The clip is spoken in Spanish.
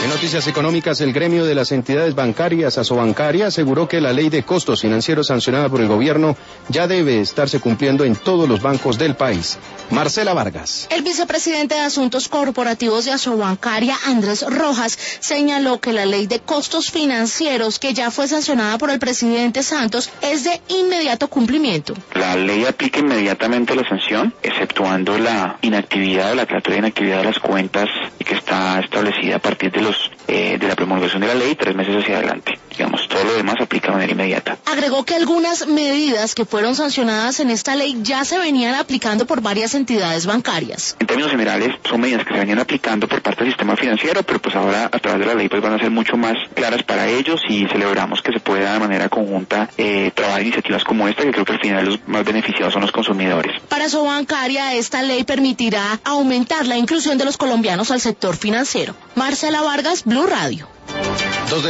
En noticias económicas, el gremio de las entidades bancarias, Asobancaria, aseguró que la ley de costos financieros sancionada por el gobierno ya debe estarse cumpliendo en todos los bancos del país. Marcela Vargas. El vicepresidente de Asuntos Corporativos de Asobancaria, Andrés Rojas, señaló que la ley de costos financieros, que ya fue sancionada por el presidente Santos, es de inmediato cumplimiento. La ley aplica inmediatamente la sanción, exceptuando la inactividad o la cláusula de inactividad de las cuentas que está establecida a partir de la promulgación de la ley 3 meses hacia adelante. Digamos, todo lo demás aplica de manera inmediata. Agregó que algunas medidas que fueron sancionadas en esta ley ya se venían aplicando por varias entidades bancarias. En términos generales, son medidas que se venían aplicando por parte del sistema financiero, pero pues ahora a través de la ley pues van a ser mucho más claras para ellos y celebramos que se pueda de manera conjunta trabajar iniciativas como esta, que creo que al final los más beneficiados son los consumidores. Para Asobancaria, esta ley permitirá aumentar la inclusión de los colombianos al sector financiero. Marcela Vargas, Blue Radio.